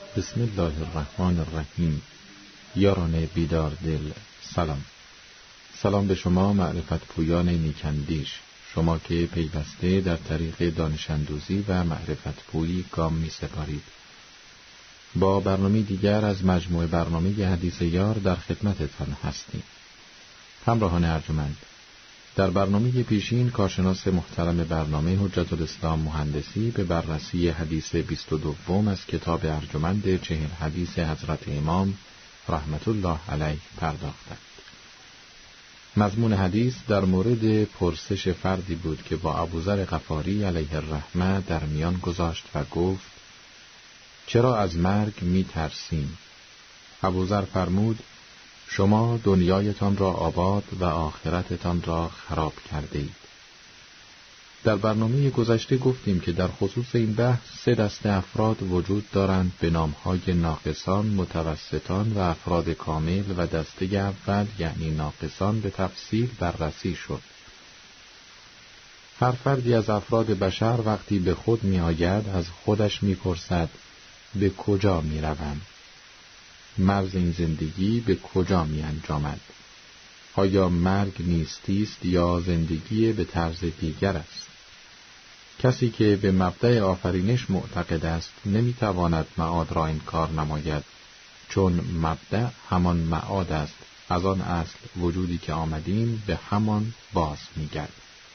بسم الله الرحمن الرحیم. یاران بیدار دل، سلام به شما معرفت پویان نیکندیش، شما که پیوسته در طریق دانش اندوزی و معرفت پویی گام می سپارید. با برنامه دیگر از مجموعه برنامه حدیث یار در خدمتتان هستیم. همراهان ارجمند، در برنامه پیشین کارشناس محترم برنامه حجت الاسلام مهندسی به بررسی حدیث 22 از کتاب ارجمند 40 حدیث حضرت امام رحمت الله علیه پرداختند. مضمون حدیث در مورد پرسش فردی بود که با ابوذر غفاری علیه الرحمه در میان گذاشت و گفت: چرا از مرگ می ترسیم؟ ابوذر فرمود: شما دنیایتان را آباد و آخرتتان را خراب کرده اید. در برنامه گذشته گفتیم که در خصوص این بحث 3 دسته افراد وجود دارند به نامهای ناقصان، متوسطان و افراد کامل، و دسته اول یعنی ناقصان به تفصیل بررسی شد. هر فردی از افراد بشر وقتی به خود می آید از خودش می پرسد: به کجا می روم؟ مرز این زندگی به کجا می انجامد؟ آیا مرگ نیستی است یا زندگی به طرز دیگر است؟ کسی که به مبدأ آفرینش معتقد است نمی تواند معاد را انکار نماید، چون مبدأ همان معاد است. از آن اصل وجودی که آمدیم به همان باز می گردد.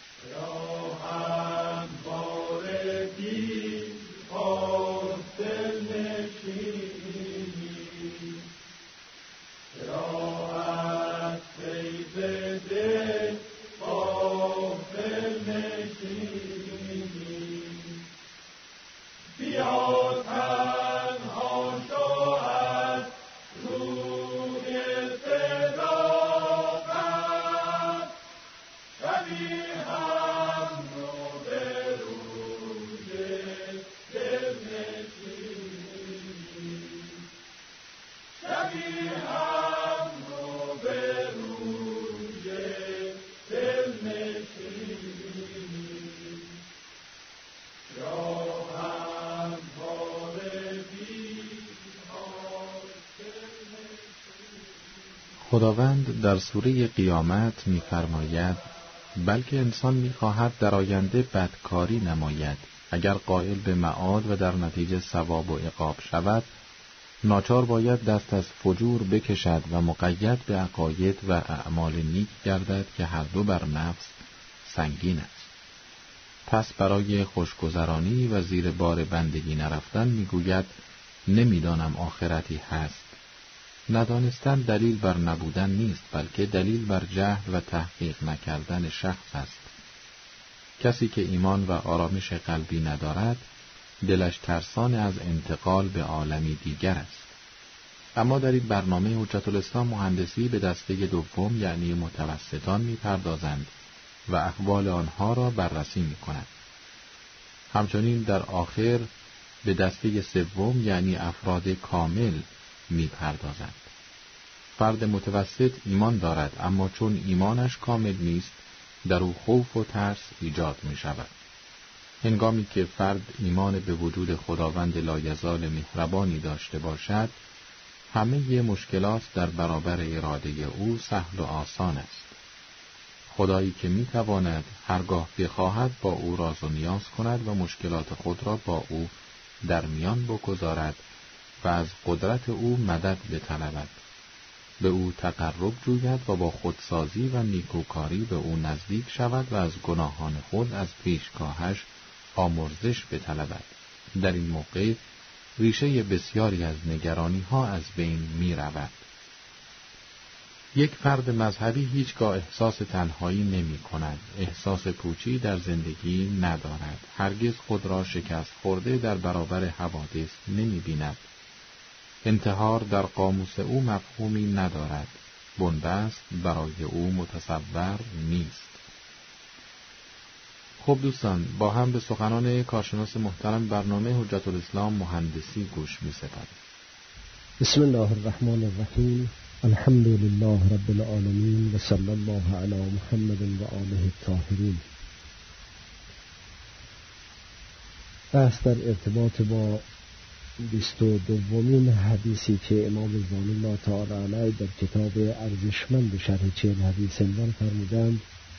خداوند در سوره قیامت می‌فرماید: بلکه انسان می‌خواهد در آینده بدکاری نماید. اگر قائل به معاد و در نتیجه ثواب و عقاب شود، ناچار باید دست از فجور بکشد و مقید به عقاید و اعمال نیک گردد که هر دو بر نفس سنگین است. پس برای خوشگذرانی و زیر بار بندگی نرفتن می‌گوید: نمی‌دانم آخرتی هست. ندانستن دلیل بر نبودن نیست، بلکه دلیل بر جهل و تحقیق نکردن شخص است. کسی که ایمان و آرامش قلبی ندارد، دلش ترسان از انتقال به عالمی دیگر است. اما در این برنامه حجت الاسلام مهندسی به دسته دوم یعنی متوسطان می‌پردازند و احوال آنها را بررسی می‌کنند. همچنین در آخر به دسته سوم یعنی افراد کامل می‌پردازند. فرد متوسط ایمان دارد، اما چون ایمانش کامل نیست در او خوف و ترس ایجاد می‌شود. هنگامی که فرد ایمان به وجود خداوند لایزال مهربانی داشته باشد، همه مشکلات در برابر اراده او سهل و آسان است. خدایی که می‌تواند هرگاه بخواهد با او راز و نیاز کند و مشکلات خود را با او در میان بگذارد و از قدرت او مدد بطلبد، به او تقرب جوید و با خودسازی و نیکوکاری به او نزدیک شود و از گناهان خود از پیشگاهش آمرزش بطلبد. در این موقع ریشه بسیاری از نگرانی ها از بین می رود. یک فرد مذهبی هیچگاه احساس تنهایی نمی کند، احساس پوچی در زندگی ندارد، هرگز خود را شکست خورده در برابر حوادث نمی بیند. انتحار در قاموس او مفهومی ندارد، بنبست برای او متصور نیست. خب دوستان، با هم به سخنان کارشناس محترم برنامه حجت الاسلام مهندسی گوش می سپاریم. بسم الله الرحمن الرحیم. الحمد لله رب العالمین و صلی الله علی محمد و آله الطاهرین. بحث در ارتباط با 22مین حدیثی که امام رضوان الله تعالی علیه در کتاب ارزشمند شرح 40 حدیث عنوان فرمودند،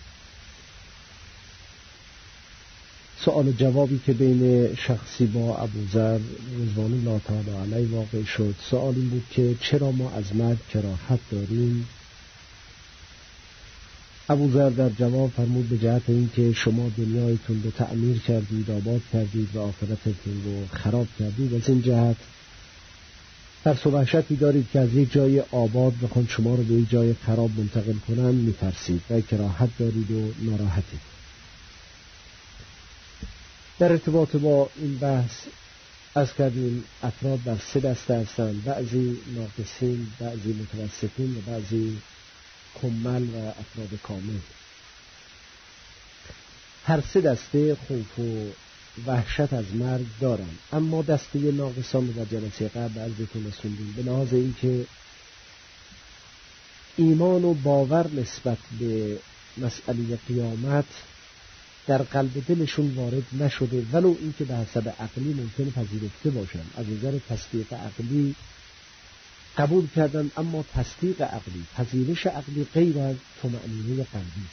سوال جوابی که بین شخصی با ابوذر رضوان الله تعالی علیه واقع شد، سوال این بود که چرا ما از مرگ کراهت داریم؟ ابوذر در جواب فرمود به جهت اینکه شما دنیایتون رو تعمیر کردید، آباد کردید و آخرتتون رو خراب کردید. از این جهت ترس و وحشتی دارید که از یک جای آباد بخوان شما رو به یک جای خراب منتقل کنن، میترسید و کراهت دارید و ناراحتید. در ارتباط با این بحث از کردیم افراد در 3 دسته هستند، بعضی ناقصین، بعضی متوسطین و بعضی کمل و افراد کامل. هر 3 دسته خوف و وحشت از مرگ دارند، اما دسته ناقصان در جلسه قبل عرضتون رسوندیم به لحاظ اینکه ایمان و باور نسبت به مسئله قیامت در قلب دلشون وارد نشده، ولو اینکه به حسب عقلی ممکن پذیرفته باشن، از نظر تصدیق عقلی قبول کردن، اما تصدیق عقلی، پذیرش عقلی غیر از طمأنینه قلبی.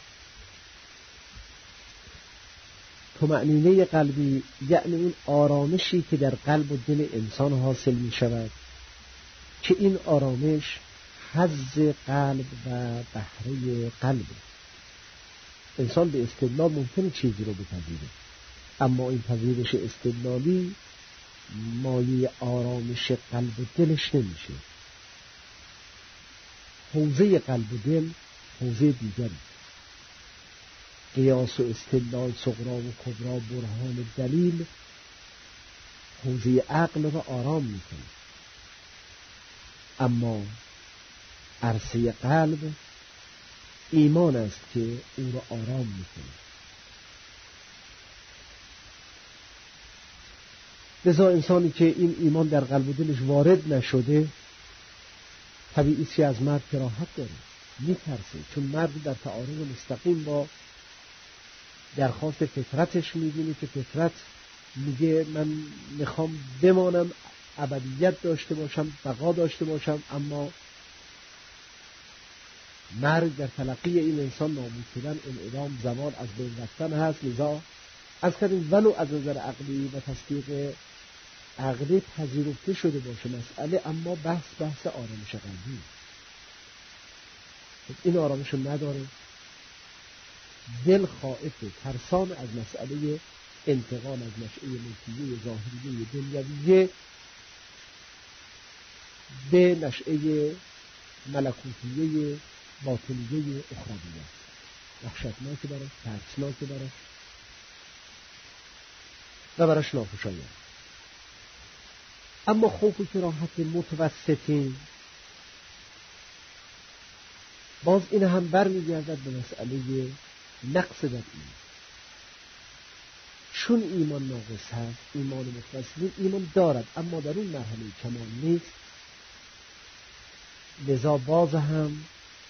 طمأنینه قلبی یعنی این آرامشی که در قلب و دل انسان حاصل می شود که این آرامش حظ قلب و بهره قلب. انسان به استدلال ممکنه چیزی رو بپذیره، اما این پذیرش استدلالی مایه آرامش قلب و دلش نمیشه. حوزه قلب و دل حوزه دیگری. قیاس و استدلال، صغرا و کبرا، برهان و دلیل حوزه عقل رو آرام میکنه، اما عرصه قلب ایمان است که او رو آرام میکنه. لذا انسانی که این ایمان در قلب و دلش وارد نشده طبیعی است که از مرگ کراهت داره، میترسه، چون مرگ در تعارض مستقیم با درخواست فطرتش میبینه که فطرت میگه من میخوام بمانم، ابدیت داشته باشم، بقا داشته باشم، اما مرگ در تلقی این انسان نابود شدن، انعدام، زوال، از بین رفتن هست. لذا از کردیم ولو از نظر عقلی و تصدیق عقلی پذیرفته شده باشه مسئله، اما بحث آرامش قلبی. این آرامش رو نداره، دل خائفه، ترسان از مسئله انتقال از نشأه ملکیه ظاهریه دنیویه به نشأه ملکوتیه باطنیه اخرویه. وحشتناکه براش، ترسناکه براش و براش ناخوشایند. اما خوف و کراهت متوسطین باز این هم برمیگردد به مسئله نقص در ایمان. چون ایمان ناقص هست، ایمان متوسطین ایمان دارد اما در اون مرحله کمال نیست، لذا باز هم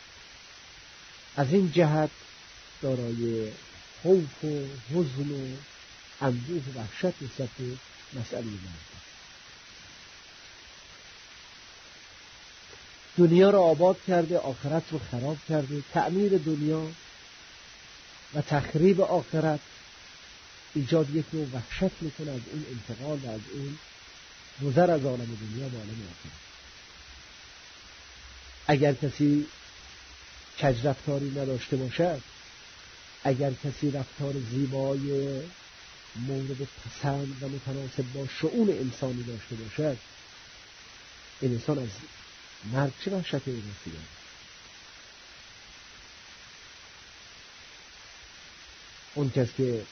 از این جهت دارای خوف و حزن و اندوه و وحشت نسبت به مسئله مرگ. دنیا را آباد کرده، آخرت رو خراب کرده. تعمیر دنیا و تخریب آخرت ایجاد یک نوع وحشت میکنه از این انتقال و از این گذر از عالم دنیا به عالم آخرت. اگر کسی کج رفتاری نداشته باشد، اگر کسی رفتار زیبای مورد پسند و متناسب با شؤون انسانی داشته باشد، این انسان از مرگ چه وحشتی رسیده؟ اون کس که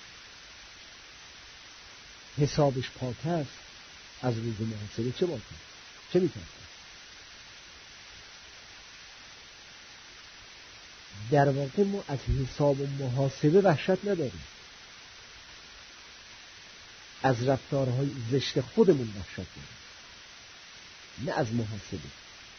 حسابش پاک است از روز محاسبه چه باید کنه؟ چه میتونه؟ در واقع ما از حساب و محاسبه وحشت نداریم، از رفتارهای زشت خودمون وحشت داریم، نه از محاسبه.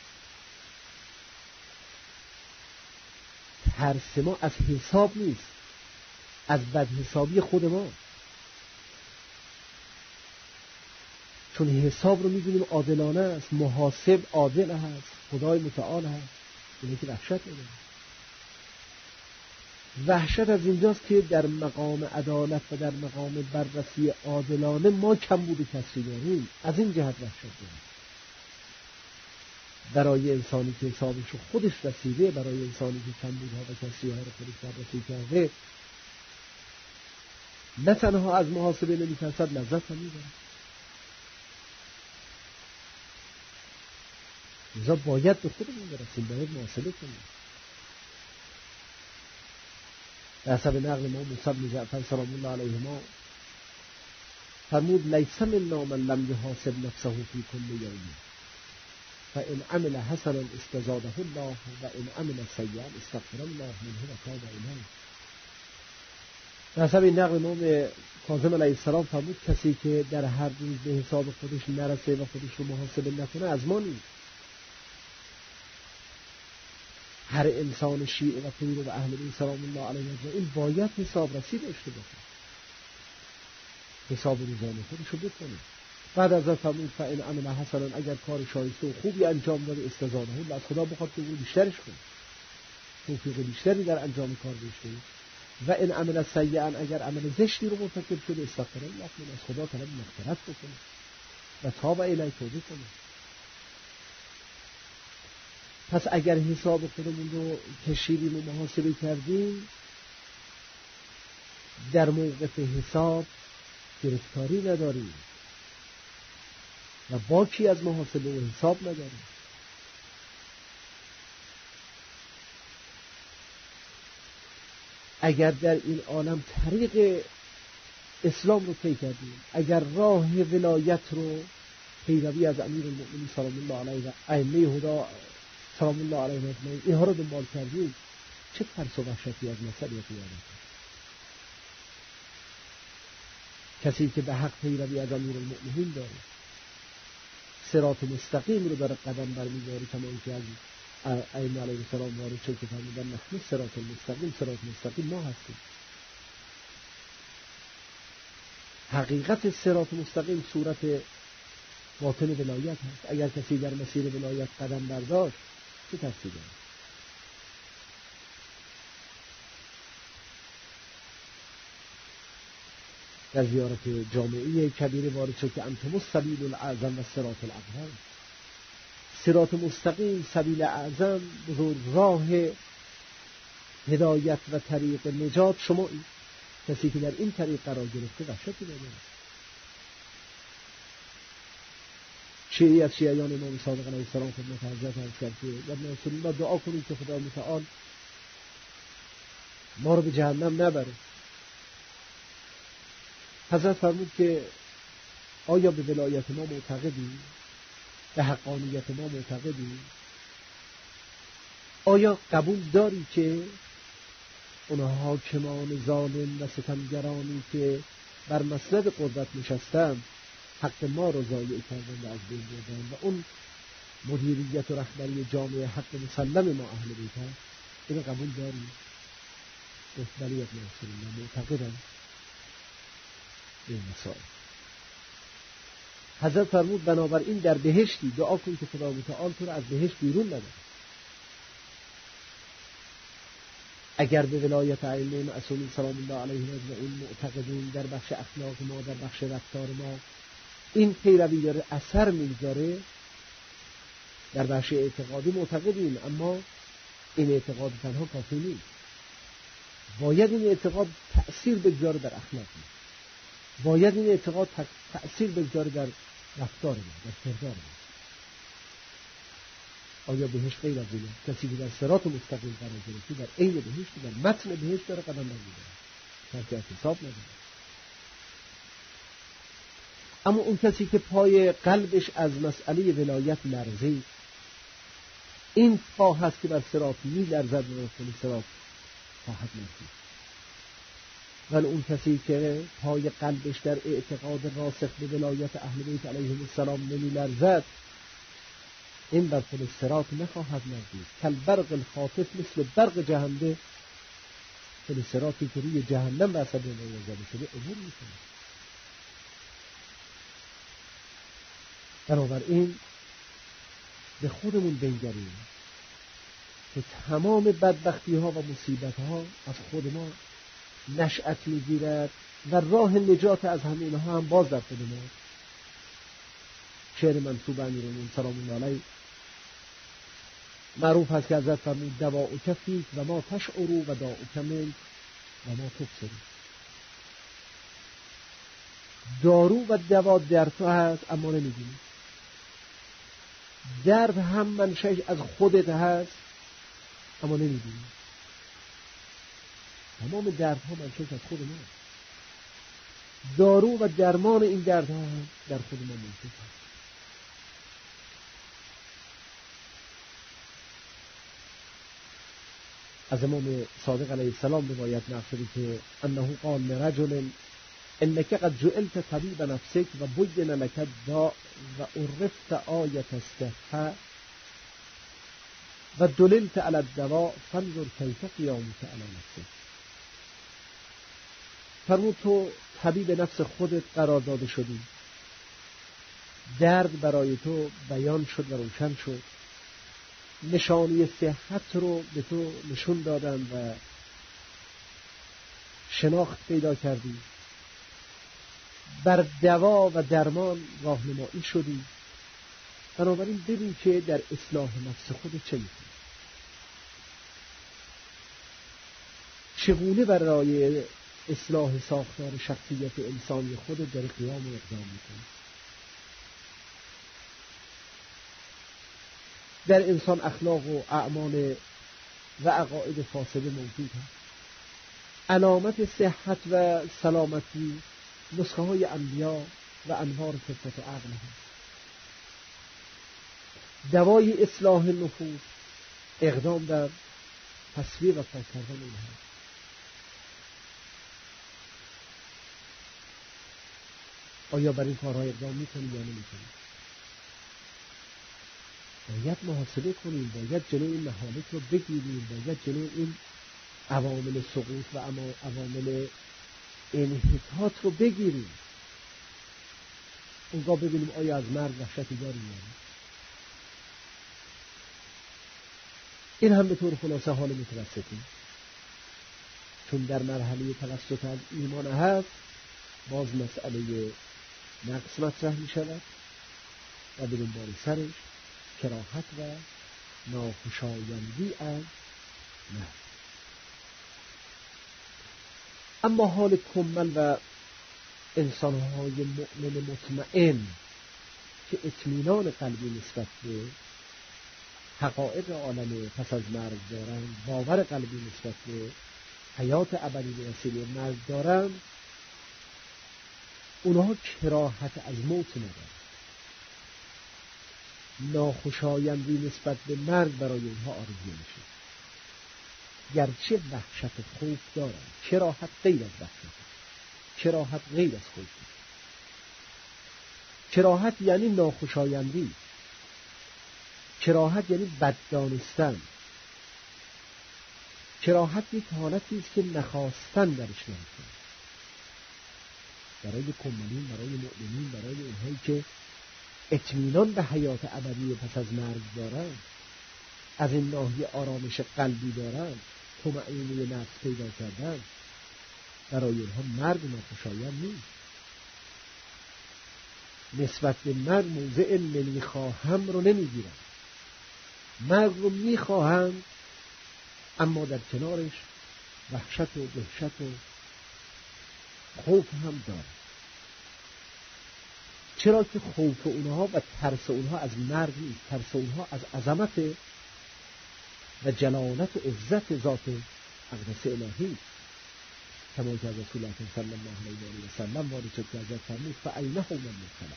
ترس ما از حساب نیست، از بدحسابی خود ما. چون حساب رو می‌دونیم عادلانه است، محاسب عادل هست، خدای متعال هست. اینه که وحشت میده. وحشت از اینجاست که در مقام عدالت و در مقام بررسی عادلانه ما کمبود کسری داریم. از این جهت وحشت داریم. برای انسانی که حسابش رو خودش رسیده، برای انسانی که کمبودها و کسری‌ها رو خودش بررسی کرده، نه تنها از محاسبه نمی‌ترسد، لذت هم می‌برد. لذا باید به خودمون برسیم، باید محاسبه کنیم. به حسب نقل ما موسی بن جعفر سلام الله علیهما فرمود لیس منا من لم یحاسب نفسه فی کل یوم فان عمل حسنا استزاده الله و ان عمل سیئا استغفر الله منه و تاب الیه. به حسب نقل امام کاظم علیه السلام فرمود کسی که در هر روز به حساب خودش نرسه و خودش رو محاسبه نکنه از ما نیست. هر انسان شیعه و پیرو و اهل بیت سلام الله علیهم این باید حساب رسی داشته باشه، حساب روزانه خودش رو بکنه. بعد از فرمود فإن عمل حسنا، اگر کار شایسته و خوبی انجام داده استزاده الله، از خدا بخواد که اون بیشترش کنه، توفیق بیشتری در انجام کار داشته. و ان عمل سیئا، اگر عمل زشتی رو مرتکب شده استغفر الله، از خدا طلب مغفرت بکنه و تاب الیه، توبه کنه. پس اگر حساب خودمون رو کشیدیم و محاسبه کردیم، در موقف حساب گرفتاری نداریم و باکی از محاسبه و حساب نداریم. اگر در این عالم طریق اسلام رو طی کردیم، اگر راه ولایت رو پیروی از امیرالمؤمنین سلام الله علیه و ائمه هدا سلام الله علیه و اجمعین اینها رو دنبال کردیم، چه ترس و وحشتی از مسئله قیامت. کسی که به حق پیروی از امیرالمؤمنین داره، صراط مستقیم رو داره قدم برمی‌داره، کما اینکه از ائمه علیهم السلام وارد شد که فرمودن نحن صراط المستقیم، صراط مستقیم ما هستیم. حقیقت صراط مستقیم صورت باطن ولایت هست. اگر کسی در مسیر ولایت قدم برداشت چه تفسیری داره؟ در زیارت جامعه کبیره وارد شد که انتم السبیل الاعظم و صراط الاقوم. صراط مستقیم، سبیل اعظم، بزرگ راه هدایت و طریق نجات شمایید. کسی که در این طریق قرار گرفته وحشتی داره. شیعی از شیعیان امام صادق علیه السلام خدمت حضرت عرض کرد که ابن رسول الله دعا کنید که خدا متعال ما رو به جهنم نبره. حضرت فرمود که آیا به ولایت ما معتقدی؟ به حقانیت ما معتقدی؟ آیا قبول داری که اونها حاکمان ظالم و ستمگرانی که بر مسند قدرت نشستن حق ما رو ضایع کردن و از بین بردن و اون مدیریت و رهبری جامعه حق مسلم ما اهل بیت هست؟ اینو قبول داری؟ گفت بلی ابن رسول الله معتقدم این مسائل. حضرت فرمود بنابراین در بهشتی دعا کن که خدا متعال تو رو از بهشت بیرون نبره. اگر به ولایت ائمه معصومین سلام الله علیهم اجمعین معتقدین، در بخش اخلاق ما، در بخش رفتار ما این پیروی داره اثر میذاره، در بخش اعتقادی معتقدین، اما این اعتقاد تنها کافی نیست. باید این اعتقاد تأثیر بگذاره در اخلاق ما، باید این اعتقاد تأثیر بگذاره در رفتار ما، در کردار ما. آیا بهشت غیر از اینه؟ کسی که در صراط مستقیم قرار گرفته در عین بهشت، در متن بهشت داره قدم برمی‌داره، ترک از حساب نداره. اما اون کسی که پای قلبش از مسئله ولایت لرزید، این پا هست که بر صراط می‌لرزد و رفتن صراط خواهد نرسید. ولی اون کسی که پای قلبش در اعتقاد راسخ به ولایت اهل بیت علیهم السلام نمی‌لرزد، این بر خود صراط نخواهد نرسید. کل برق الخاطف، مثل برق جهنده خود صراطی که روی جهنم و اثر نمی‌زده شده عبور می‌کنه. بنابراین به خودمون بنگریم که تمام بدبختی ها و مصیبت ها از خود ما نشأت میگیرد و راه نجات از همه اینها هم باز در خود ما. شعر منصوب به امیرالمومنین سلام الله علیه معروف هست که حضرت فرمود دواؤک فیک و ما تشعروا و داؤک منک و ما تبصروا. دارو و دوا در تو هست اما نمیدونی. درد هم منشأش از خودت هست اما نمیدونی. تمام دردها منشأش از خود ما. دارو و درمان این دردها هم در خود ما موجود هست. از امام صادق علیه السلام روایت نقل شده که انه قال لرجل انک قد جعلت طبیب نفسک و بین لک الداء و عرفت آیة الصحة و دللت علی الدواء فانظر کیف قیامک علی نفسک. فرمود تو طبیب نفس خودت قرار داده شدی، درد برای تو بیان شد و روشن شد، نشانی صحت رو به تو نشون دادن و شناخت پیدا کردی، بر دوا و درمان راهنمایی شدی. بنابراین ببین که در اصلاح نفس خود چه میکنی، چگونه برای اصلاح ساختار شخصیت انسانی خود در قیام و اقدام میکنی. در انسان اخلاق و اعمال و عقاید فاسده موجود هست. علامت صحت و سلامتی نسخه های انبیا و انوار فطرت و عقل هست. دوای اصلاح نفوس اقدام در تصفیه و پاک کردن اینها. آیا بر این کارها اقدام میکنیم یا نمیکنیم؟ باید محاسبه کنیم، باید جلوی این مهالک رو بگیریم، باید جلوی این عوامل سقوط و عوامل انحطاط رو بگیریم. اونگاه ببینیم آیا از مرگ وحشتی داریم یا نه. این هم به طور خلاصه حال متوسطی، چون در مرحله توسط از ایمان هست باز مسئله نقص مطرح می شود و به دنبال سرش کراهت و ناخوشایندی از مرگ. اما حال کمل و انسانهای مؤمن مطمئن که اطمینان قلبی نسبت به حقایق عالم پس از مرگ دارند، باور قلبی نسبت به حیات ابدی به وسیله مرگ دارند، اونها کراهت از موت ندارند. ناخوشایندی نسبت به مرگ برای اونها آرزو میشه. گرچه وحشت خوف دارند، کراهت غیر از وحشت، کراهت غیر از خوف. کراهت یعنی ناخوشایندی، کراهت یعنی بد دانستن. کراهت یک حالتی است که نخواستن درش نمی‌کنه. برای کمالین، برای مؤمنین، برای اونهایی که اطمینان به حیات ابدی پس از مرگ دارن، از این ناحیه آرامش قلبی دارن، طمأنینه نفس پیدا کردن، برای اینها مرگ ناخوشایند نیست. نسبت به مرگ موضع نمیخواهم رو نمیگیرن. مرگ رو میخواهند اما در کنارش وحشت و دهشت و خوف هم دارن. چرا که خوف اونها و ترس اونها از مرگ نیست، ترس اونها از عظمت و جلالت و عزت ذات اقدس الهی. کما که رسول الله صلی الله علیه و سلم وارد شد که حضرت فرمود فأین هول المبتلى،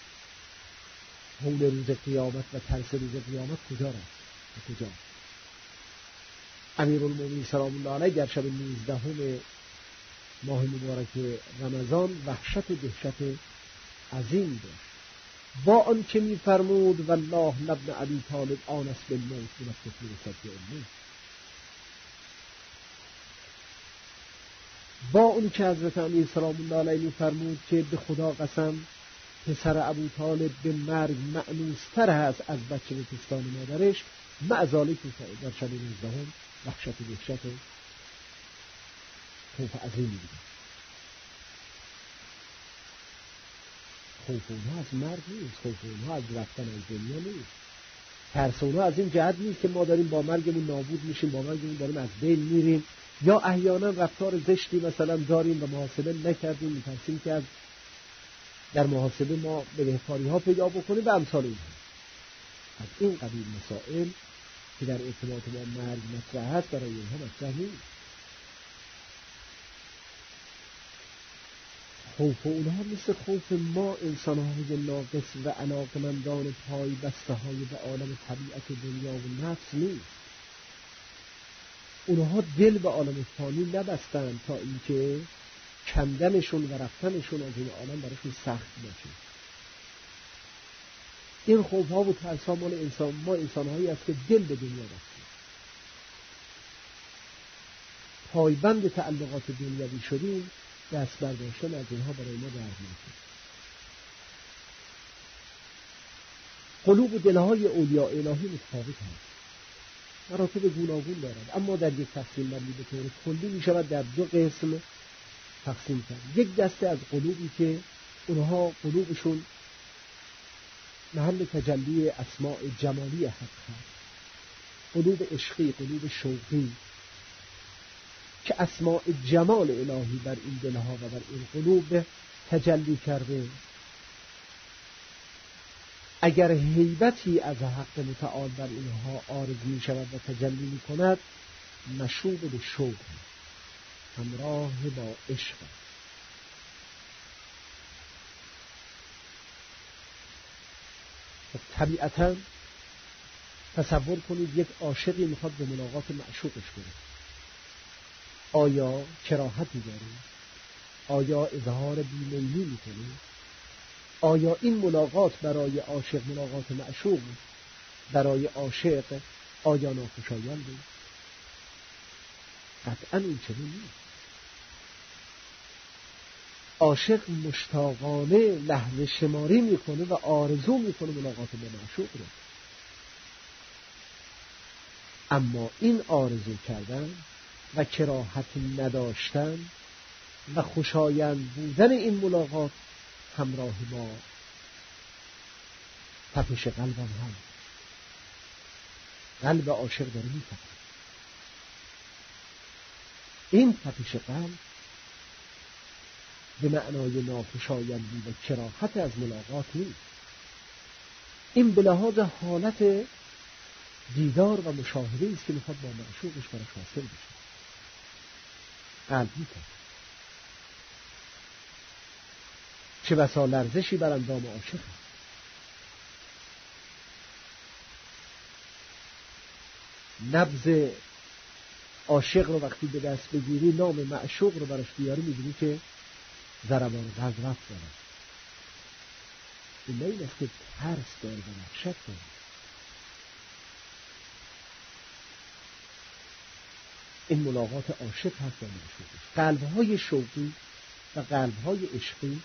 هول روز قیامت و ترس روز قیامت کجا رفت و کجا؟ امیرالمومنین سلام الله علیه در شب 19 ماه مبارک رمضان وحشت و دهشت عظیم داشت، با آن که می‌فرمود والله لابن ابی طالب آنس بالموت من الطفل صدق امه. با اون که حضرت امیر سلام الله علیه می‌فرمود که به خدا قسم پسر ابو طالب به مرگ مأنوستر هست از بچه به پستان مادرش، معزالی که در شب 19 وحشت و دهشت خوف عظیمی دیدن. خوف اونها از مرگ نیست، خوف اونها از رفتن از دنیا نیست، ترس اونها از این جهت نیست که ما داریم با مرگمون نابود میشیم، با مرگمون داریم از بین میریم، یا احیانا رفتار زشتی مثلا داریم و محاسبه نکردیم، میترسیم که از در محاسبه ما بدهکاری ها پیدا بکنیم و امثال اینها. از این قبیل مسائل که در ارتباط با مرگ مطرح هست برای اینها مطرح نیست. خوف اونها مثل خوف ما انسان‌های ناقص و علاقمندان پای بسته های به عالم طبیعت دنیا و نفس نیست. اونها دل به عالم فانی نبستند تا اینکه کندنشون و رفتنشون از این عالم براشون سخت باشه. این خوف‌ها و ترس‌ها مال ما انسان‌هایی است که دل به دنیا بستیم، پایبند تعلقات دنیوی شدیم، دست برداشتن از اینها برای ما دردناکه. قلوب و دلهای اولیاء الهی متفاوت هست، مراتب گوناگون دارد، اما در یک تقسیم بندی به طور کلی می شود در دو قسم تقسیم کرد. یک دسته از قلوبی که اونها قلوبشون محل تجلی اسماء جمالی حق هست، قلوب عشقی، قلوب شوقی، که اسماء جمال الهی بر این دلها و بر این قلوب تجلی کرده. اگر هیبتی از حق متعال بر اینها عارض می شود و تجلی می کند، مشوب به شوق، همراه با عشق. طبیعتاً تصور کنید یک عاشقی میخواد به ملاقات معشوقش بره. آیا کراهتی داره؟ آیا اظهار بی‌میلی میکنه؟ آیا این ملاقات برای عاشق ملاقات معشوق برای عاشق آیا ناخوشاینده؟ قطعاً این چنین نیست. عاشق مشتاقانه لحظه شماری میکنه و آرزو میکنه ملاقات با معشوق رو، اما این آرزو کردن و کراهت نداشتن و خوشایند بودن این ملاقات همراه با تپش قلبم هم قلب عاشق داره میتپه. این تپش قلب به معنای ناخوشایندی و کراهت از ملاقات نیست، این به لحاظ حالت دیدار و مشاهده است که میخواد با معشوقش براش حاصل بشه. قلب میتپه. چه بسا لرزشی بر اندام عاشق است. نبض عاشق رو وقتی به دست بگیری، نام معشوق رو براش بیاری، میبینی که ضربان قلب رفت داره. این این است که ترس داره و وحشت داره. این ملاقات عاشق هست با معشوقش. قلب‌های شوقی و قلب‌های عشقی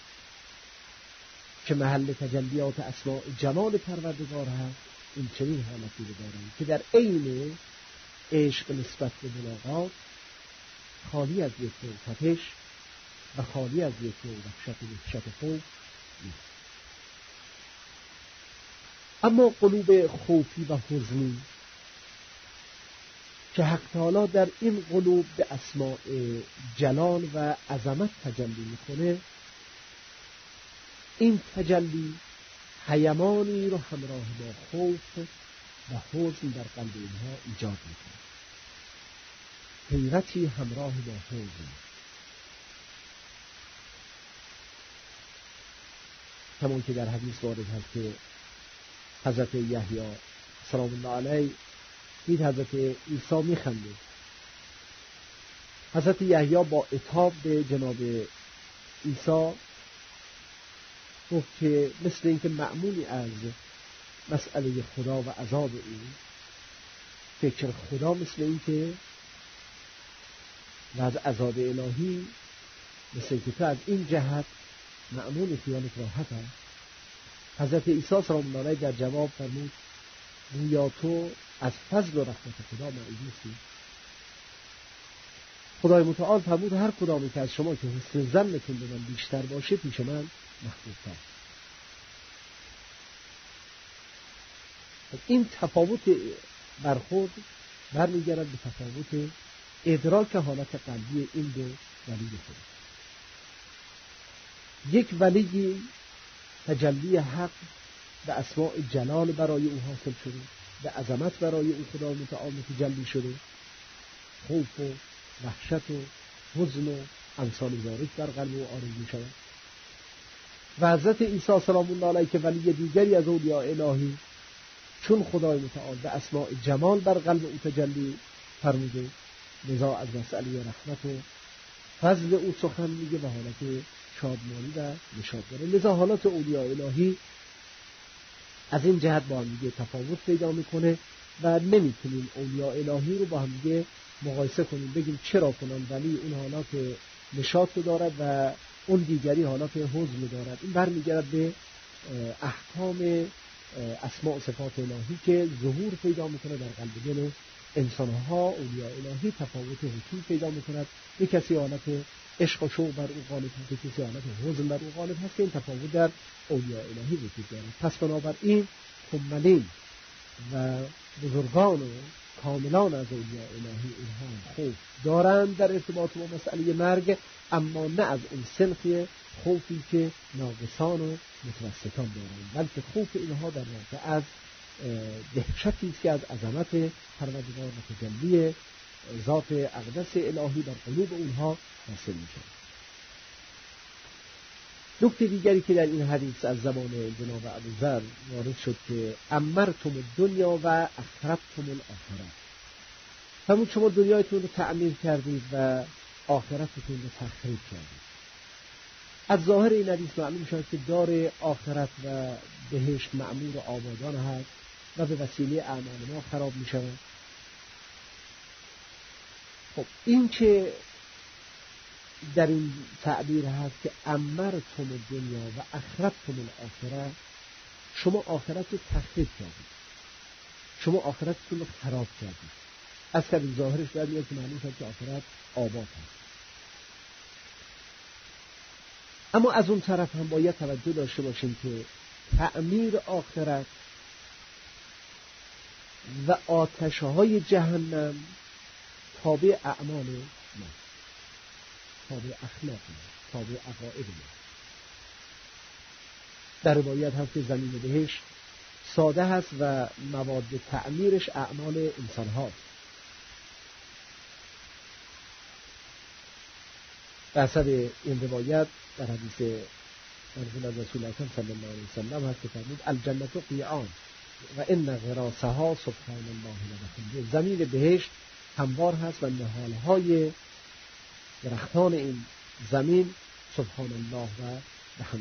که محل تجلیات اسماء جمال پروردگار هست، این چنین حالتی رو دارند که در عین عشق نسبت به ملاقات خالی از یک نوع تپش و خالی از یک نوع وحشت خوف نیست. اما قلوب خوفی و حزنی که حق تعالی در این قلوب به اسماء جلال و عظمت تجلی میکنه، این تجلی حیمانی رو همراه با خوف و حزن در قلب اینها ایجاد میکنه، حیرتی همراه با حزن. همون که در حدیث وارد هست که حضرت یحیی سلام الله علیه دید حضرت عیسی میخنده. حضرت یحیی با عتاب به جناب عیسی گفت که مثل اینکه معمولی از مسئله خدا و عذاب این فکر خدا مثل اینکه و از عذاب الهی مثل اینکه تو از این جهت مأمون خیالت راحت هست؟ حضرت عیسی سلام الله علیه در جواب فرمود گویا تو از فضل و رحمت خدا معیوب نیستی؟ خدای متعال فرمود هر کدامی که از شما که حسن ظنتون به من بیشتر باشه پیش من محبوب‌تر. این تفاوت برخورد برمیگرد به تفاوت ادراک حالت قلبی این دو ولی خدا. یک ولی تجلی حق به اسماء جلال برای او حاصل شده، به عظمت برای او خدا متعال متجلی شده، خوف و وحشت و حزن و امثال ذالک در قلب او آرزو می شود. و حضرت عیسی سلام الله علیه که ولی دیگری از اولیاء الهی چون خدای متعال به اسماء جمال بر قلب او تجلی فرموده، لذا از مسئله رحمت و فضل او سخن میگه و حالت شادمانی و نشاط داره. لذا حالات اولیاء الهی از این جهت با هم دیگه تفاوت پیدا میکنه و نمیتونیم اولیاء الهی رو با هم دیگه مقایسه کنیم بگیم چرا فلان ولی اون حالات نشاط رو دارد و اون دیگری حالات حزن رو دارد. این برمیگرد به احکام اسماء و صفات الهی که ظهور پیدا میکنه در قلب دل انسانها. اولیاء الهی تفاوت حضور پیدا میکند. یک کسی حالت عشق و شوق بر او غالب هست، یک کسی حالت حزن بر او غالب هست که این تفاوت در اولیاء الهی وجود دارد. پس بنابراین کمالین و بزرگان و کاملان از اولیاء الهی اینها خوف دارند در ارتباط با مسئله مرگ، اما نه از اون صنف خوفی که ناقصان و متوسطان دارند، بلکه خوف اینها در واقع از دهشتی است که از عظمت پروردگار و تجلی ذات اقدس الهی در قلوب اونها حاصل میشه. نکته دیگری که در این حدیث از زبان جناب ابوذر وارد شد که امرتم الدنیا و اخربتم الاخره، همون شما دنیایتون رو تعمیر کردید و آخرتتون رو تخریب کردید. از ظاهر این حدیث معلوم شد که دار آخرت و بهشت معمور و آبادان هست و به وسیله اعمال ما خراب می شود. خب این که در این تعبیر هست که امرتم دنیا و اخربتم الاخره، شما آخرت رو تخریب کردید، شما آخرتتون رو خراب کردید. از کردیم ظاهرش باید میاد که معلوم شد که آخرت آباد هست. اما از اون طرف هم باید توجه داشته باشیم که تعمیر آخرت و آتش‌های جهنم تابع اعمال ما، تابع اخلاق ما، تابع عقاید ما. در روایت هست که زمین بهشت ساده هست و مواد تعمیرش اعمال انسان هاست. در اثر این روایت در حدیث مرفوع از رسول اکرم صلی الله علیه وسلم هست که فرمود الجنة قیعان و ان غراسها سبحان الله و بحمده. زمین بهشت هموار هست و نهالهای درختان این زمین سبحان الله و بحمده.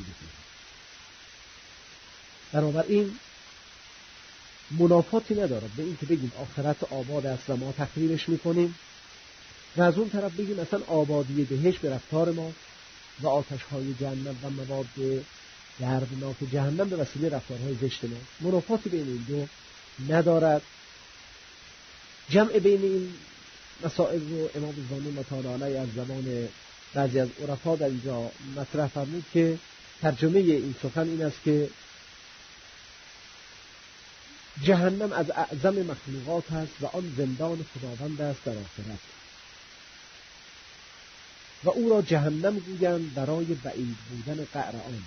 بنابراین منافاتی ندارد به این که بگیم آخرت آباد است و ما تخریبش میکنیم و از اون طرف بگیم اصلا آبادی بهشت به رفتار ما و آتش‌های جهنم و مواد دردناک جهنم به وسیله رفتارهای زشت ما. منافاتی بین این دو ندارد. جمع بین این مسائل رو امام زمان مطالعه علیه از زمان بعضی از عرفا در اینجا مطرح فرمود که ترجمه این سخن این است که جهنم از اعظم مخلوقات هست و آن زندان خداوند است در آخرت و او را جهنم گویند برای بعید بودن قعر آن،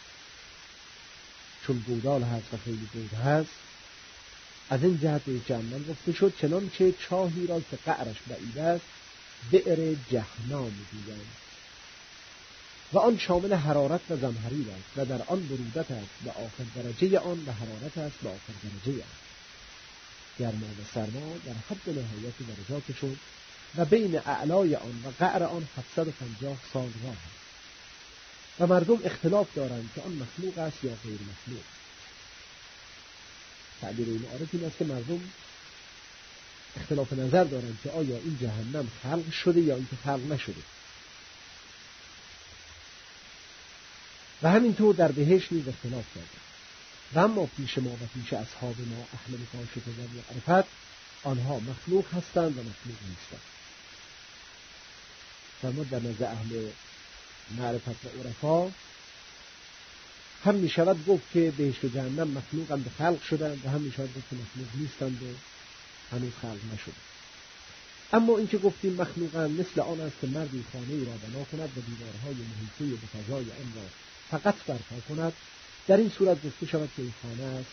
چون گودال هست و خیلی گود هست. از این جهت به جهنم گفته شد چنانچه چاهی را که قعرش بعید است بئر جهنم میگویند و آن شامل حرارت و زمهریر است و در آن برودت است به آخر درجه آن و حرارت است به آخر درجه آن. گرما و سرما در حد نهایت درجاتشون و بین اعلای آن و قعر آن 750 سال راه است و مردم اختلاف دارند که آن مخلوق است یا غیر مخلوق. تعبیر این عارف این است که مردم اختلاف نظر دارند که آیا این جهنم خلق شده یا اینکه خلق نشده و همینطور در بهشت نیز اختلاف کرده. و اما پیش ما و پیش اصحاب ما اهل مکاشفه و معرفت آنها مخلوق هستند و مخلوق نیستند. فرمود در نزد اهل معرفت و عرفا هم می شود گفت که بهشت و جهنم مخلوقند به خلق شدند و هم می شود گفت که مخلوق نیستند و هنوز خلق نشده. اما این که گفتیم مخلوقند مثل آن است که مردی خانه‌ای را بنا کند و دیوارهای محیطه به فضای آن را فقط برپا کند. در این صورت گفته شود که این خانه است.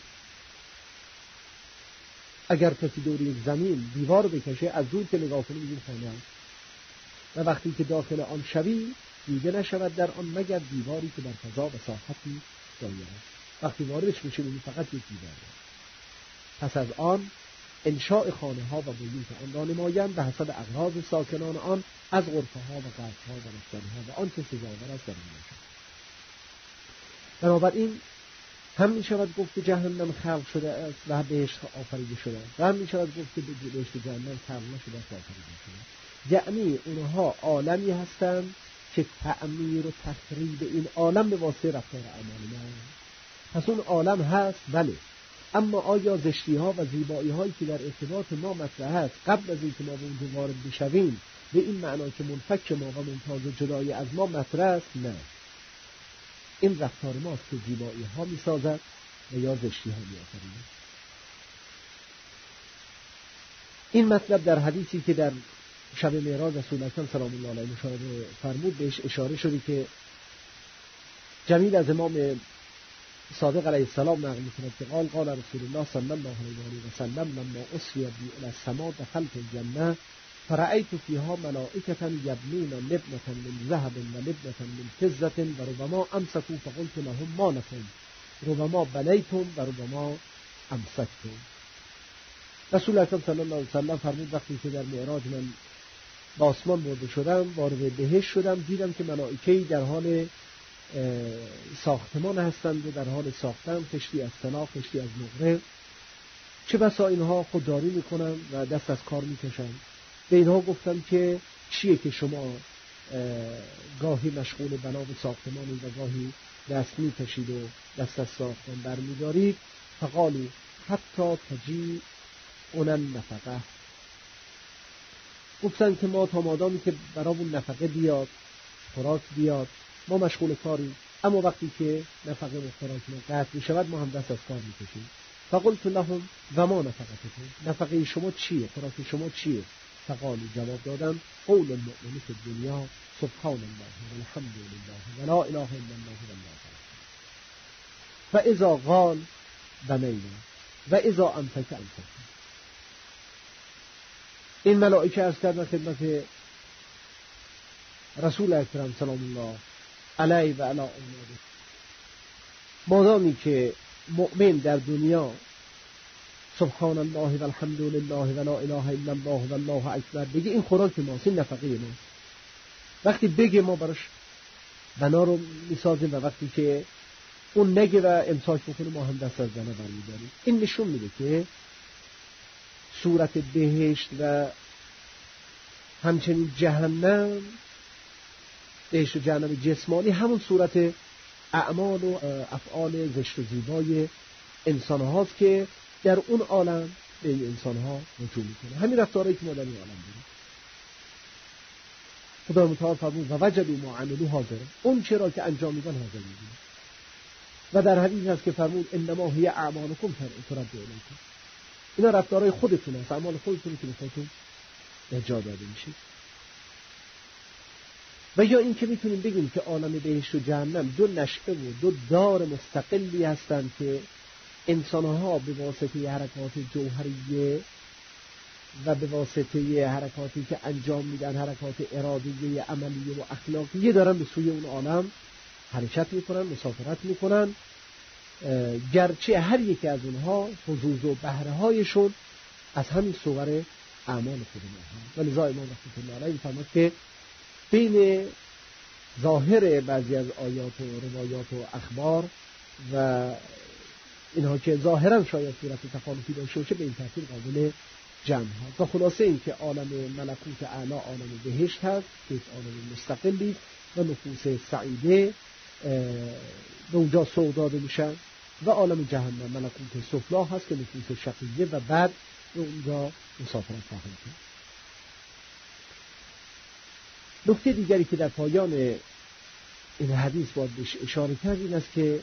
اگر کسی دور یک زمین دیوار بکشه، از دور که نگاه کنی این خانه است و وقتی که داخل آن شوی دیده نشود در آن مگر دیواری که در فضا و ساحتی دایر است. وقتی واردش میشه ببینی فقط یک دیوار است. پس از آن انشاء خانه ها و بیوت آن را نمایند به حسب اغراض ساکنان آن از غرفه ها و قصر ها و مسکن ها و آنچه سزاوار است در آن باشد. بنابراین هم می شود گفت که جهنم خلق شده است و بهشت آفریده شده است و هم می شود گفت که بهشت جهنم خلق نشده است و آفریده شده است. یعنی اونها عالمی هستند که تعمیر و تخریب این عالم به واسطه رفتار اعمال ما. پس اون عالم هست بله، اما آیا زشتی ها و زیبایی هایی که در ارتباط ما مطرح است قبل از اینکه ما به اونجا وارد بشویم به این معنا که منفک ما و ممتاز و جدای از ما مطرح است؟ نه، این رفتار ماست که زیبایی ها می سازد و یا زشتی ها می آفرید. این مطلب در حدیثی که در شب معراج رسول اکرم سلام الله علیه مشاهده فرمود بهش اشاره شده که جمیل از امام صادق علیه السلام نقل می‌کند که قال رسول الله صلی الله علیه و سلم لما اسری بی الی السماء دخلت الجنه فرأيت فيها ملائكة يبنون لبنة من ذهب ولبنة من فضة وربما أمسكوا فقلت لهم ما لكم ربما بنيتم وربما أمسكتم. رسول اکرم صلی الله علیه و سلم فرمود وقتی که در معراج من به آسمان برده شدم وارد بهشت شدم دیدم که ملائکه‌ای در حال ساختمان هستند و در حال ساختن، کشتی از طلا، کشتی از نقره. چه بسا اینها خودداری میکنن و دست از کار میکشن. به اینها گفتم که چیه که شما گاهی مشغول بنا و ساختمانی و گاهی دست میکشید و دست از ساختمان برمیدارید؟ فقالو حتی تجی اونن نفقه. گفتن که ما تا مادامی که برامون نفقه بیاد، خوراک بیاد، ما مشغول کاریم، اما وقتی که نفقه و خوراک ما قطع میشود ما هم دست از کار میکشیم. فقلت لهم و ما نفقتكم، نفقه شما چیه، خوراک شما چیه؟ فقالوا، جواب دادن قول المؤمن فی الدنیا سبحان الله والحمد لله ولا اله الا الله والله اکبر فاذا قال بنینا و اذا امسک امسک. این ملائکه عرض کردن خدمت رسول اکرم سلام الله علیه و علی اولاده مادامی که مؤمن در دنیا سبحان الله والحمد لله ولا اله الا الله والله اکبر بگه این خوراک ماست، این نفقه ماست. وقتی بگه ما براش بنا رو میسازیم و وقتی که اون نگه و امساک بکنه ما هم دست از بنا برمیداریم. این نشون میده که صورت بهشت و همچنین جهنم، بهشت و جهنم جسمانی همون صورت اعمال و افعال زشت و زیبای انسان هاست که در اون عالم به این انسان ها رجوع میکنه. همین رفتارهایی که ما در این عالم داریم. خدا متعال فرمود و وجدوا ما عملوا حاضر، اون چرا که انجام میدن حاضر میدن. و در حدیث هست که فرمود انما هی اعمالکم ترد الیکم. اینا رفتارهای خودتون هست، اعمال خودتون که به خودتون جا داده میشه. و یا این که میتونیم بگیم که عالم بهشت و جهنم دو نشأه و دو دار مستقلی هستند که انسانها به واسطه حرکات جوهریه و به واسطه حرکاتی که انجام میدن، حرکات ارادیه، عملیه و اخلاقیه، دارن به سوی اون عالم حرکت میکنن، مسافرت میکنن، گرچه هر یکی از اونها حظوظ و بهره هایشون از همین صور اعمال خود ما. و لذا امام رحمت الله علیه فرمود که بین ظاهر بعضی از آیات و روایات و اخبار و اینها که ظاهرا شاید صورت تخالفی داشته باشه به این ترتیب قابل جمع هست. و خلاصه این که عالم ملکوت اعلی عالم بهشت هست که عالم مستقلی و نفوس سعیده به اونجا سوق داده میشن و عالم جهنم ملکوت سفلا هست که نفوس شقیه و بعد به اونجا مسافرت خواهند کرد. نکته دیگری که در پایان این حدیث باید بهش اشاره کرد این است که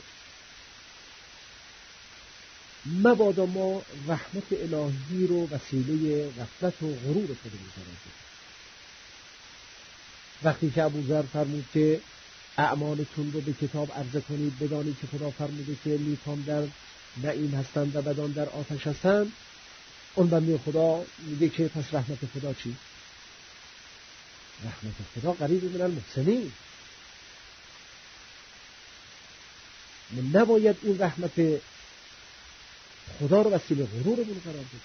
مبادا ما رحمت الهی رو وسیله غفلت و غرور خودمون قرار بدیم. وقتی که ابوذر فرمود که اعمالتون رو به کتاب عرضه کنید بدانید که خدا فرموده که نیکان در نعیم هستند و بدان در آتش هستند، اون بنده خدا میگه که پس رحمت خدا چی؟ رحمت خدا قریب من المحسنین. من نباید این رحمت خدا رو وسیله غرورمون قرار بدیم.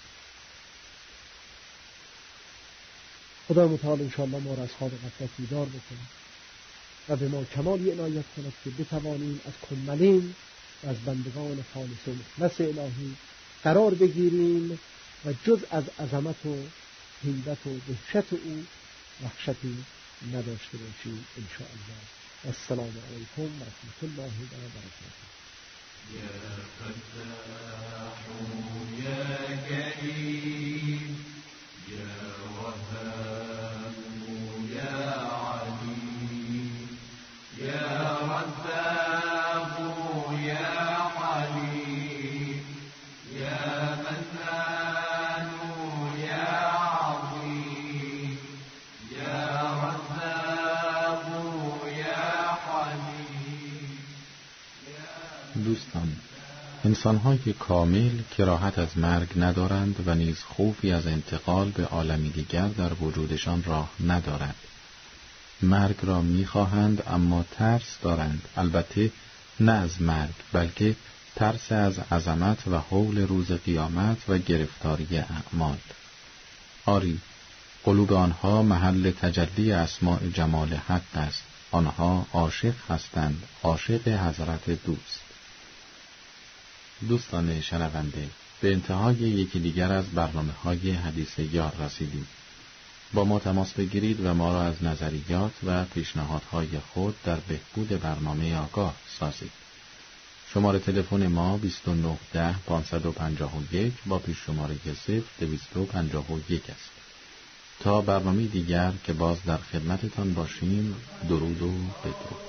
خدا متعال انشاءالله ما را از خواب غفلت بیدار بکنه و به ما کمالی عنایت کند که بتوانیم از کملین و از بندگان خالص و مخلص الهی قرار بگیریم و جز از عظمت و هیبت و دهشت او وحشتی نداشته باشیم انشاءالله. السلام علیکم و رحمت الله و برکاته. يا فتاح يا كريم يا وهاب يا عليم يا رزاق يا حليم يا منان يا عظيم يا رزاق يا حليم. دوستان، انسان‌های کامل کراهت از مرگ ندارند و نیز خوفی از انتقال به عالمی دیگر در وجودشان راه ندارد. مرگ را می‌خواهند اما ترس دارند، البته نه از مرگ بلکه ترس از عظمت و هول روز قیامت و گرفتاری اعمال. آری، قلوب آنها محل تجلی اسماء جمال حق است. آنها عاشق هستند، عاشق حضرت دوست. دوستان شنونده، به انتهای یکی دیگر از برنامه‌های حدیث یار رسیدیم. با ما تماس بگیرید و ما را از نظریات و پیشنهادهای خود در بهبود برنامه آگاه سازید. شماره تلفن ما 2910 551 با پیش شماره 0251 است. تا برنامه دیگر که باز در خدمتتان باشیم، درود و بدرود.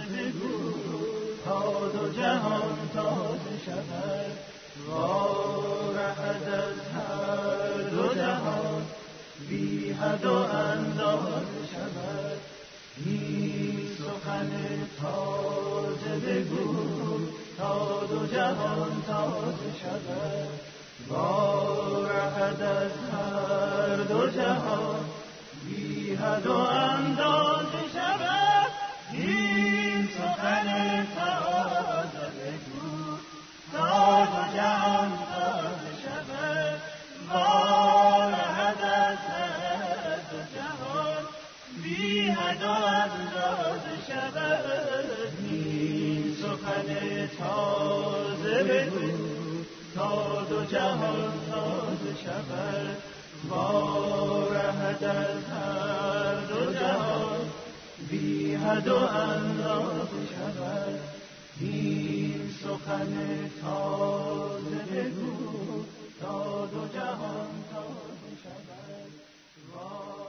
تا دو جهان تازه شود وارهد از هر دو جهان بی حد و اندازه شود. این سخن تازه بگو تا دو جهان تازه شود وارهد از هر دو جهان بی حد و اندازه شود. این سخن تازه بگو تا دو جهان تازه شود وارهد از هر دو جهان بی حد و اندازه شود. این سخن تازه بگو تا دو جهان تازه شود وارهد از هر دو جهان بی حد و اندازه شود. این سخن تازه بگو تا دو جهان تازه شود.